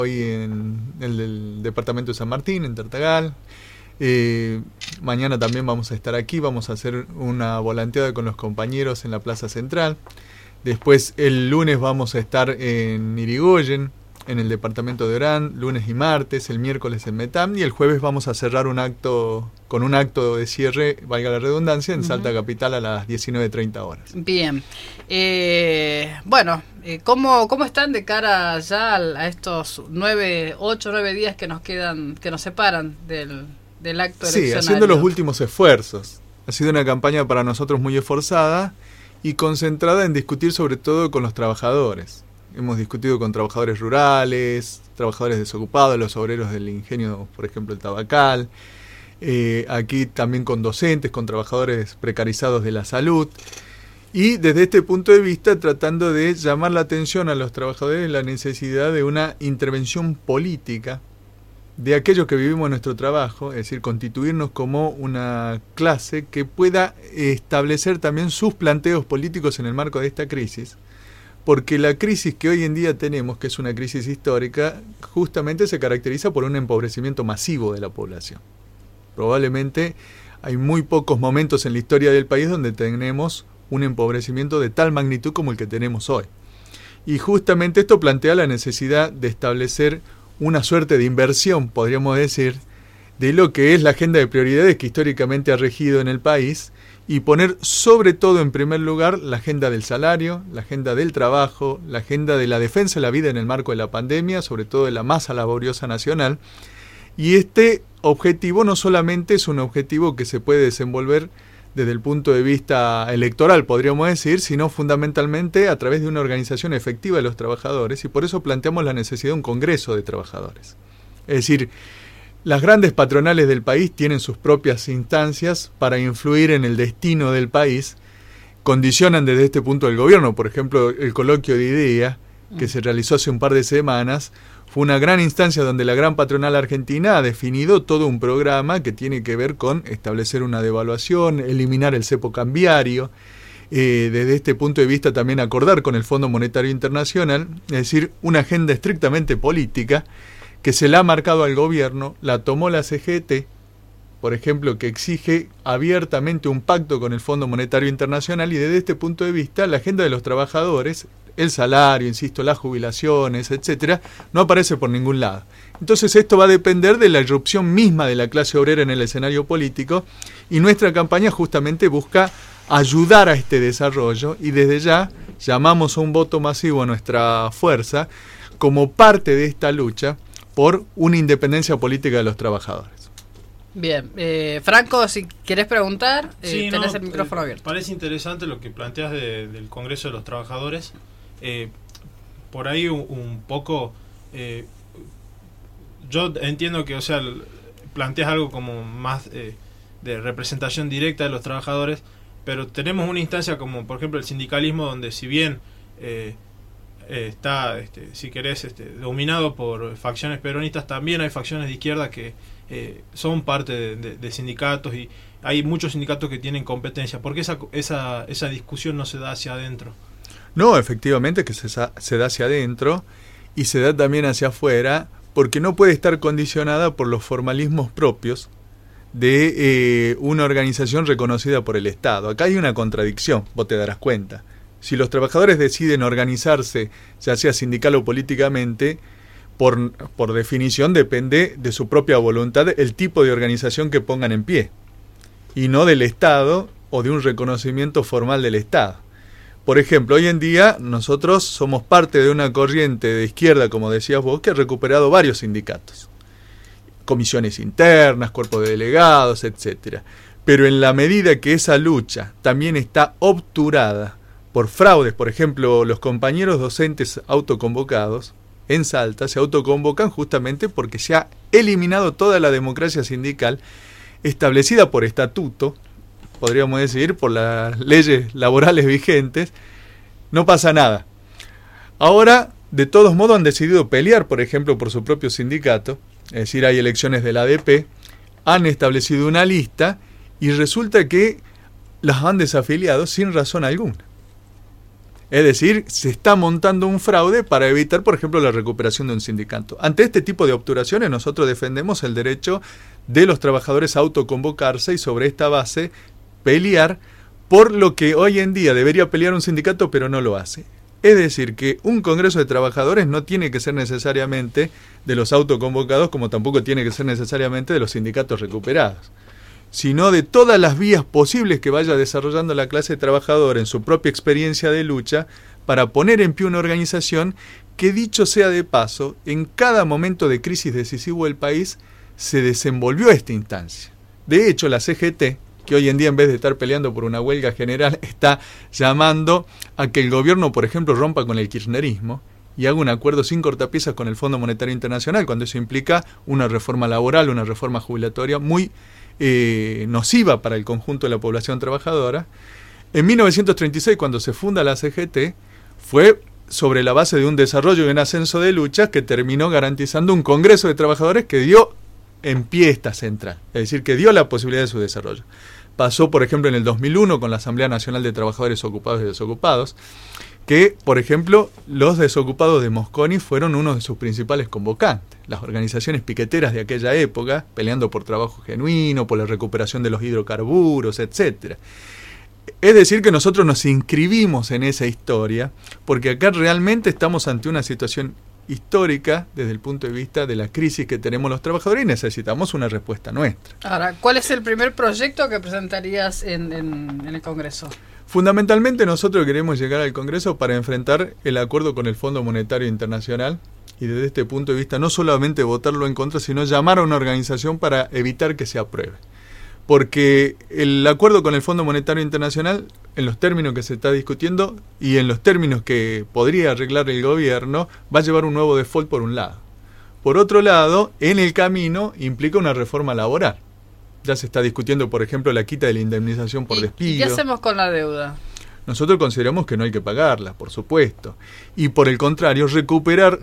hoy en el departamento de San Martín, en Tartagal. Mañana también vamos a estar aquí, vamos a hacer una volanteada con los compañeros en la Plaza Central. Después el lunes vamos a estar en Irigoyen, en el departamento de Orán, lunes y martes, el miércoles en Metam, y el jueves vamos a cerrar con un acto de cierre, valga la redundancia, en Salta Capital a las 19:30 horas. Bien. ¿Cómo están de cara ya a estos 8 o 9 días que nos quedan, que nos separan del acto eleccionario? Sí, haciendo los últimos esfuerzos. Ha sido una campaña para nosotros muy esforzada y concentrada en discutir sobre todo con los trabajadores. Hemos discutido con trabajadores rurales, trabajadores desocupados, los obreros del ingenio, por ejemplo, el Tabacal. Aquí también con docentes, con trabajadores precarizados de la salud. Y desde este punto de vista tratando de llamar la atención a los trabajadores en la necesidad de una intervención política de aquellos que vivimos nuestro trabajo, es decir, constituirnos como una clase que pueda establecer también sus planteos políticos en el marco de esta crisis. Porque la crisis que hoy en día tenemos, que es una crisis histórica, justamente se caracteriza por un empobrecimiento masivo de la población. Probablemente hay muy pocos momentos en la historia del país donde tenemos un empobrecimiento de tal magnitud como el que tenemos hoy. Y justamente esto plantea la necesidad de establecer una suerte de inversión, podríamos decir, de lo que es la agenda de prioridades que históricamente ha regido en el país, y poner sobre todo en primer lugar la agenda del salario, la agenda del trabajo, la agenda de la defensa de la vida en el marco de la pandemia, sobre todo de la masa laboriosa nacional. Y este objetivo no solamente es un objetivo que se puede desenvolver desde el punto de vista electoral, podríamos decir, sino fundamentalmente a través de una organización efectiva de los trabajadores, y por eso planteamos la necesidad de un congreso de trabajadores. Es decir, las grandes patronales del país tienen sus propias instancias para influir en el destino del país, condicionan desde este punto el gobierno. Por ejemplo, el coloquio de IDEA, que se realizó hace un par de semanas, fue una gran instancia donde la gran patronal argentina ha definido todo un programa que tiene que ver con establecer una devaluación, eliminar el cepo cambiario, desde este punto de vista también acordar con el Fondo Monetario Internacional, es decir, una agenda estrictamente política que se la ha marcado al gobierno, la tomó la CGT, por ejemplo, que exige abiertamente un pacto con el Fondo Monetario Internacional, y desde este punto de vista la agenda de los trabajadores, el salario, insisto, las jubilaciones, etcétera, no aparece por ningún lado. Entonces esto va a depender de la irrupción misma de la clase obrera en el escenario político, y nuestra campaña justamente busca ayudar a este desarrollo, y desde ya llamamos a un voto masivo a nuestra fuerza como parte de esta lucha por una independencia política de los trabajadores. Bien, Franco, si querés preguntar, sí, tenés el micrófono abierto. Parece interesante lo que planteas del Congreso de los Trabajadores. Por ahí un poco, yo entiendo que, planteas algo como más de representación directa de los trabajadores, pero tenemos una instancia como, por ejemplo, el sindicalismo, donde si bien está, si querés, dominado por facciones peronistas, también hay facciones de izquierda que son parte de sindicatos, y hay muchos sindicatos que tienen competencia. ¿Por qué esa discusión no se da hacia adentro? No, efectivamente que se da hacia adentro y se da también hacia afuera, porque no puede estar condicionada por los formalismos propios de una organización reconocida por el Estado. Acá hay una contradicción, vos te darás cuenta. Si los trabajadores deciden organizarse, ya sea sindical o políticamente, por definición depende de su propia voluntad el tipo de organización que pongan en pie, y no del Estado o de un reconocimiento formal del Estado. Por ejemplo, hoy en día nosotros somos parte de una corriente de izquierda, como decías vos, que ha recuperado varios sindicatos, comisiones internas, cuerpos de delegados, etcétera. Pero en la medida que esa lucha también está obturada por fraudes, por ejemplo, los compañeros docentes autoconvocados en Salta se autoconvocan justamente porque se ha eliminado toda la democracia sindical establecida por estatuto, podríamos decir, por las leyes laborales vigentes. No pasa nada. Ahora, de todos modos, han decidido pelear, por ejemplo, por su propio sindicato, es decir, hay elecciones de la ADP, han establecido una lista y resulta que las han desafiliado sin razón alguna. Es decir, se está montando un fraude para evitar, por ejemplo, la recuperación de un sindicato. Ante este tipo de obturaciones, nosotros defendemos el derecho de los trabajadores a autoconvocarse y sobre esta base pelear por lo que hoy en día debería pelear un sindicato, pero no lo hace. Es decir, que un congreso de trabajadores no tiene que ser necesariamente de los autoconvocados, como tampoco tiene que ser necesariamente de los sindicatos recuperados, sino de todas las vías posibles que vaya desarrollando la clase trabajadora en su propia experiencia de lucha para poner en pie una organización que, dicho sea de paso, en cada momento de crisis decisivo del país se desenvolvió esta instancia. De hecho, la CGT, que hoy en día en vez de estar peleando por una huelga general, está llamando a que el gobierno, por ejemplo, rompa con el kirchnerismo y haga un acuerdo sin cortapisas con el Fondo Monetario Internacional, cuando eso implica una reforma laboral, una reforma jubilatoria muy nociva para el conjunto de la población trabajadora. En 1936, cuando se funda la CGT, fue sobre la base de un desarrollo y un ascenso de luchas que terminó garantizando un congreso de trabajadores que dio en pie esta central, es decir, que dio la posibilidad de su desarrollo. Pasó, por ejemplo, en el 2001 con la Asamblea Nacional de Trabajadores Ocupados y Desocupados, que, por ejemplo, los desocupados de Mosconi fueron uno de sus principales convocantes. Las organizaciones piqueteras de aquella época, peleando por trabajo genuino, por la recuperación de los hidrocarburos, etc. Es decir, que nosotros nos inscribimos en esa historia, porque acá realmente estamos ante una situación histórica desde el punto de vista de la crisis que tenemos los trabajadores y necesitamos una respuesta nuestra. Ahora, ¿cuál es el primer proyecto que presentarías en el Congreso? Fundamentalmente nosotros queremos llegar al Congreso para enfrentar el acuerdo con el Fondo Monetario Internacional y desde este punto de vista no solamente votarlo en contra, sino llamar a una organización para evitar que se apruebe. Porque el acuerdo con el Fondo Monetario Internacional, en los términos que se está discutiendo y en los términos que podría arreglar el gobierno, va a llevar un nuevo default por un lado. Por otro lado, en el camino implica una reforma laboral. Ya se está discutiendo, por ejemplo, la quita de la indemnización por despido. ¿Y qué hacemos con la deuda? Nosotros consideramos que no hay que pagarla, por supuesto. Y por el contrario, recuperar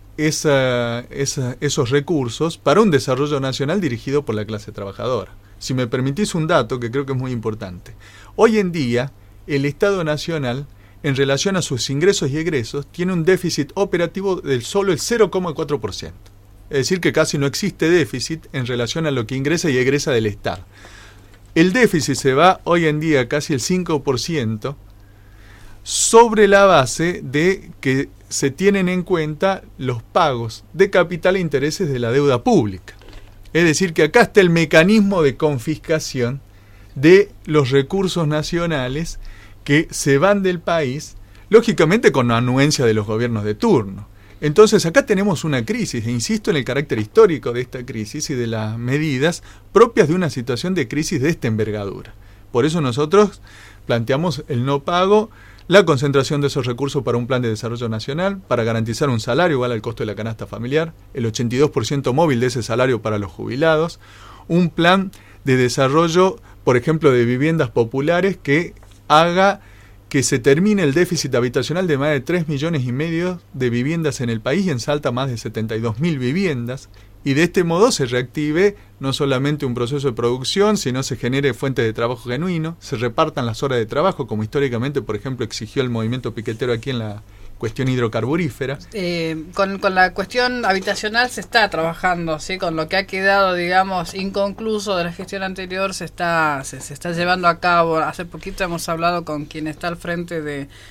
esos recursos para un desarrollo nacional dirigido por la clase trabajadora. Si me permitís un dato que creo que es muy importante. Hoy en día, el Estado Nacional, en relación a sus ingresos y egresos, tiene un déficit operativo del solo el 0,4%. Es decir, que casi no existe déficit en relación a lo que ingresa y egresa del Estado. El déficit se va hoy en día casi el 5% sobre la base de que se tienen en cuenta los pagos de capital e intereses de la deuda pública. Es decir, que acá está el mecanismo de confiscación de los recursos nacionales que se van del país, lógicamente con la anuencia de los gobiernos de turno. Entonces acá tenemos una crisis, e insisto en el carácter histórico de esta crisis y de las medidas propias de una situación de crisis de esta envergadura. Por eso nosotros planteamos el no pago, la concentración de esos recursos para un plan de desarrollo nacional, para garantizar un salario igual al costo de la canasta familiar, el 82% móvil de ese salario para los jubilados, un plan de desarrollo, por ejemplo, de viviendas populares que haga que se termine el déficit habitacional de más de 3,5 millones de viviendas en el país y en Salta más de 72.000 viviendas, y de este modo se reactive no solamente un proceso de producción, sino se genere fuentes de trabajo genuino, se repartan las horas de trabajo, como históricamente, por ejemplo, exigió el movimiento piquetero aquí en la cuestión hidrocarburífera. Con la cuestión habitacional se está trabajando, ¿sí? Con lo que ha quedado, digamos, inconcluso de la gestión anterior se está llevando a cabo. Hace poquito hemos hablado con quien está al frente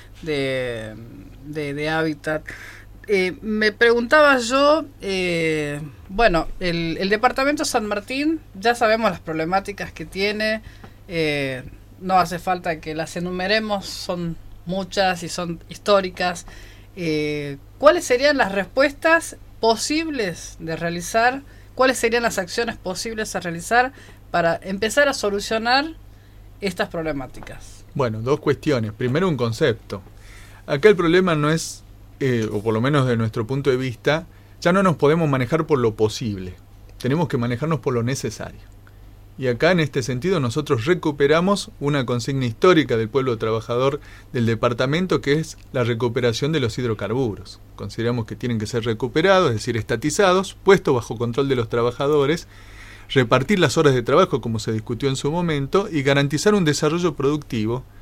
de Hábitat. Me preguntaba yo, bueno, el departamento San Martín, ya sabemos las problemáticas que tiene, no hace falta que las enumeremos, son muchas y son históricas. ¿Cuáles serían las respuestas posibles de realizar? ¿Cuáles serían las acciones posibles a realizar para empezar a solucionar estas problemáticas? Bueno, dos cuestiones. Primero, un concepto. Acá el problema no es, o por lo menos de nuestro punto de vista, ya no nos podemos manejar por lo posible. Tenemos que manejarnos por lo necesario. Y acá, en este sentido, nosotros recuperamos una consigna histórica del pueblo trabajador del departamento, que es la recuperación de los hidrocarburos. Consideramos que tienen que ser recuperados, es decir, estatizados, puestos bajo control de los trabajadores, repartir las horas de trabajo como se discutió en su momento y garantizar un desarrollo productivo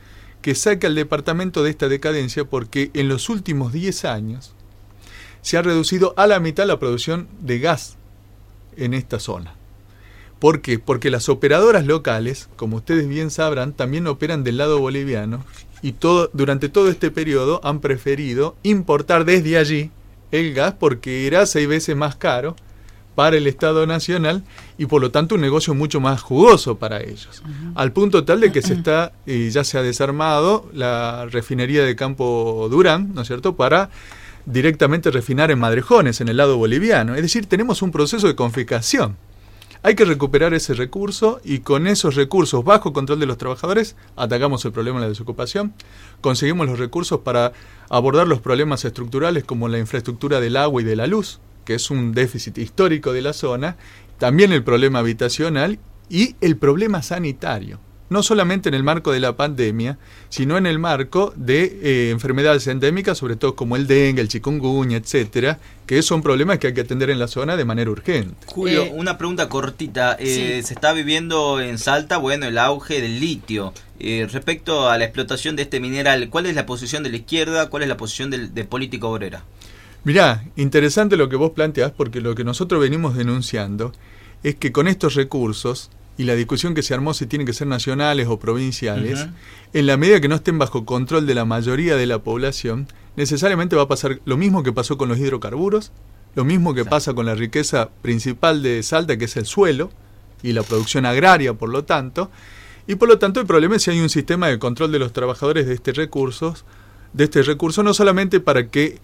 que saque al departamento de esta decadencia, porque en los últimos 10 años se ha reducido a la mitad la producción de gas en esta zona. ¿Por qué? Porque las operadoras locales, como ustedes bien sabrán, también operan del lado boliviano y durante todo este periodo han preferido importar desde allí el gas porque era 6 veces más caro para el Estado Nacional y por lo tanto un negocio mucho más jugoso para ellos. Al punto tal de que ya se ha desarmado la refinería de Campo Durán, ¿no es cierto?, para directamente refinar en Madrejones, en el lado boliviano. Es decir, tenemos un proceso de confiscación. Hay que recuperar ese recurso y con esos recursos bajo control de los trabajadores atacamos el problema de la desocupación, conseguimos los recursos para abordar los problemas estructurales como la infraestructura del agua y de la luz, que es un déficit histórico de la zona, también el problema habitacional y el problema sanitario. No solamente en el marco de la pandemia, sino en el marco de enfermedades endémicas, sobre todo como el dengue, el chikungunya, etcétera, que son problemas que hay que atender en la zona de manera urgente. Julio, una pregunta cortita. Sí. Se está viviendo en Salta, el auge del litio. Respecto a la explotación de este mineral, ¿cuál es la posición de la izquierda? ¿Cuál es la posición de Política Obrera? Mirá, interesante lo que vos planteás, porque lo que nosotros venimos denunciando es que con estos recursos y la discusión que se armó si tienen que ser nacionales o provinciales, en la medida que no estén bajo control de la mayoría de la población, necesariamente va a pasar lo mismo que pasó con los hidrocarburos, lo mismo que pasa con la riqueza principal de Salta, que es el suelo, y la producción agraria, por lo tanto, y por lo tanto el problema es si hay un sistema de control de los trabajadores de este recurso, no solamente para que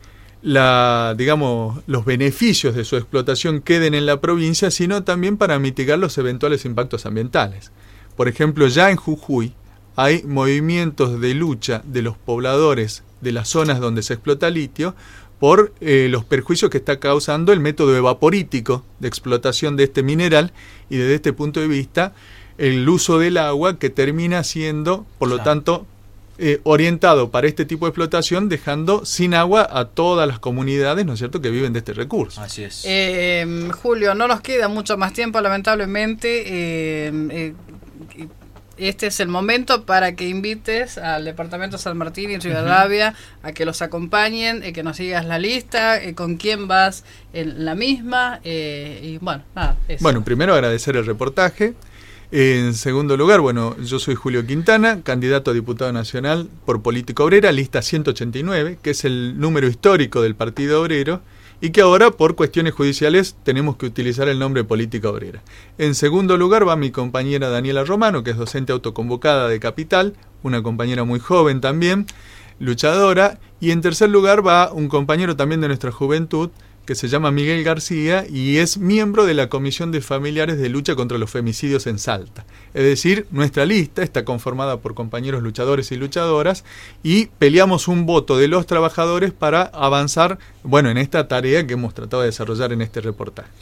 los beneficios de su explotación queden en la provincia, sino también para mitigar los eventuales impactos ambientales. Por ejemplo, ya en Jujuy hay movimientos de lucha de los pobladores de las zonas donde se explota litio por los perjuicios que está causando el método evaporítico de explotación de este mineral y desde este punto de vista el uso del agua que termina siendo, por lo tanto, orientado para este tipo de explotación, dejando sin agua a todas las comunidades, ¿no es cierto?, que viven de este recurso. Así es. Julio, no nos queda mucho más tiempo, lamentablemente. Este es el momento para que invites al Departamento San Martín y Rivadavia a que los acompañen, que nos sigas la lista, con quién vas en la misma. Y bueno, nada, eso. Bueno, primero agradecer el reportaje. En segundo lugar, yo soy Julio Quintana, candidato a diputado nacional por Política Obrera, lista 189, que es el número histórico del Partido Obrero, y que ahora, por cuestiones judiciales, tenemos que utilizar el nombre Política Obrera. En segundo lugar va mi compañera Daniela Romano, que es docente autoconvocada de Capital, una compañera muy joven también, luchadora, y en tercer lugar va un compañero también de nuestra juventud, que se llama Miguel García y es miembro de la Comisión de Familiares de Lucha contra los Femicidios en Salta. Es decir, nuestra lista está conformada por compañeros luchadores y luchadoras y peleamos un voto de los trabajadores para avanzar, en esta tarea que hemos tratado de desarrollar en este reportaje.